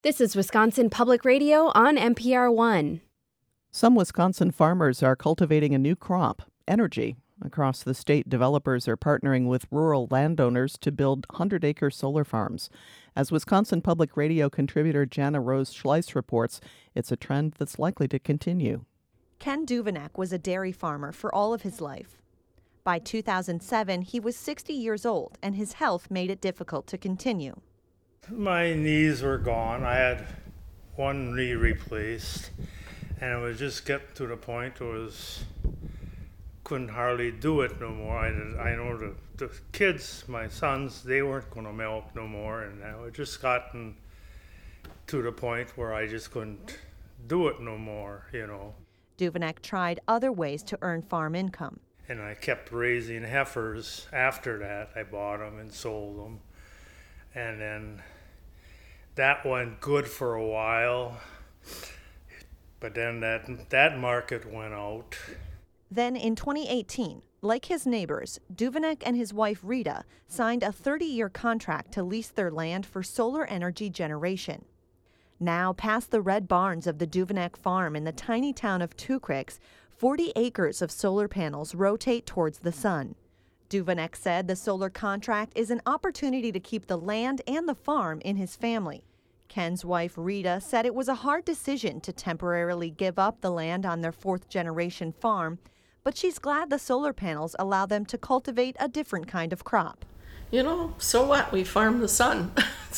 This is Wisconsin Public Radio on NPR One. Some Wisconsin farmers are cultivating a new crop, energy. Across the state, developers are partnering with rural landowners to build 100-acre solar farms. As Wisconsin Public Radio contributor Jana Rose Schleiss reports, it's a trend that's likely to continue. Ken Duveneck was a dairy farmer for all of his life. By 2007, he was 60 years old, and his health made it difficult to continue. My knees were gone. I had one knee replaced, and it was just getting to the point where couldn't hardly do it no more. I know the kids, my sons, they weren't going to milk no more, and I was just gotten to the point where I just couldn't do it no more, Duveneck tried other ways to earn farm income. And I kept raising heifers after that. I bought them and sold them. And then that went good for a while, but then that market went out. Then in 2018, like his neighbors, Duveneck and his wife Rita signed a 30-year contract to lease their land for solar energy generation. Now, past the red barns of the Duveneck farm in the tiny town of Two Creeks, 40 acres of solar panels rotate towards the sun. Duveneck said the solar contract is an opportunity to keep the land and the farm in his family. Ken's wife, Rita, said it was a hard decision to temporarily give up the land on their fourth-generation farm, but she's glad the solar panels allow them to cultivate a different kind of crop. So what? We farm the sun.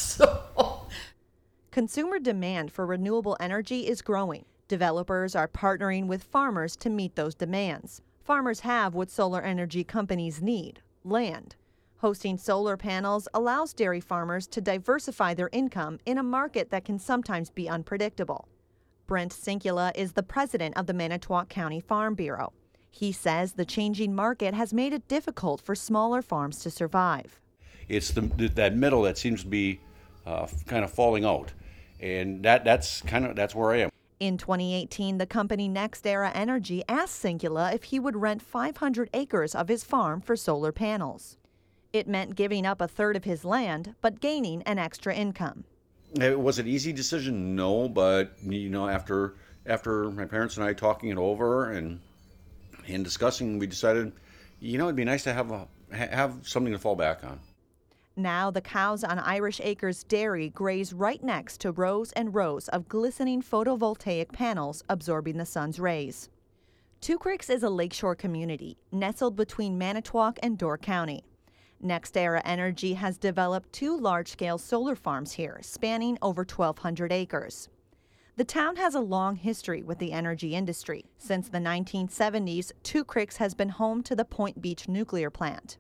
Consumer demand for renewable energy is growing. Developers are partnering with farmers to meet those demands. Farmers have what solar energy companies need: land. Hosting solar panels allows dairy farmers to diversify their income in a market that can sometimes be unpredictable. Brent Sinkula is the president of the Manitowoc County Farm Bureau. He says the changing market has made it difficult for smaller farms to survive. It's that middle that seems to be kind of falling out, and that's where I am. In 2018, the company NextEra Energy asked Sinkula if he would rent 500 acres of his farm for solar panels. It meant giving up a third of his land, but gaining an extra income. It was an easy decision, no, but after my parents and I talking it over and discussing, we decided, it'd be nice to have something to fall back on. Now the cows on Irish Acres Dairy graze right next to rows and rows of glistening photovoltaic panels absorbing the sun's rays. Two Creeks is a lakeshore community nestled between Manitowoc and Door County. NextEra Energy has developed 2 large-scale solar farms here, spanning over 1,200 acres. The town has a long history with the energy industry. Since the 1970s, Two Creeks has been home to the Point Beach nuclear plant.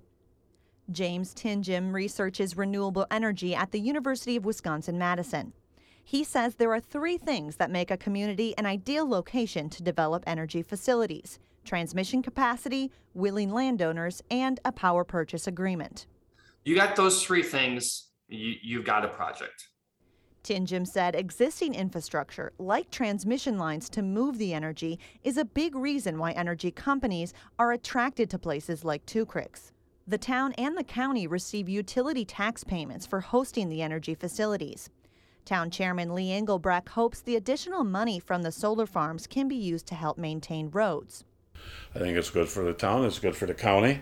James Tinjim researches renewable energy at the University of Wisconsin-Madison. He says there are 3 things that make a community an ideal location to develop energy facilities: transmission capacity, willing landowners, and a power purchase agreement. You got those 3 things, you've got a project. Tinjim said existing infrastructure, like transmission lines to move the energy, is a big reason why energy companies are attracted to places like Two Creeks. The town and the county receive utility tax payments for hosting the energy facilities. Town Chairman Lee Engelbrecht hopes the additional money from the solar farms can be used to help maintain roads. I think it's good for the town, it's good for the county,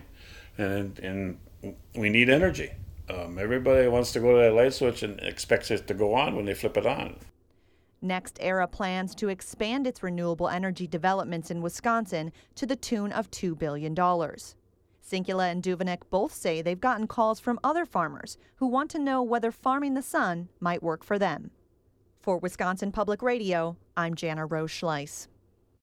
and we need energy. Everybody wants to go to that light switch and expects it to go on when they flip it on. NextEra plans to expand its renewable energy developments in Wisconsin to the tune of $2 billion. Sinkula and Duveneck both say they've gotten calls from other farmers who want to know whether farming the sun might work for them. For Wisconsin Public Radio, I'm Jana Rose Schleiss.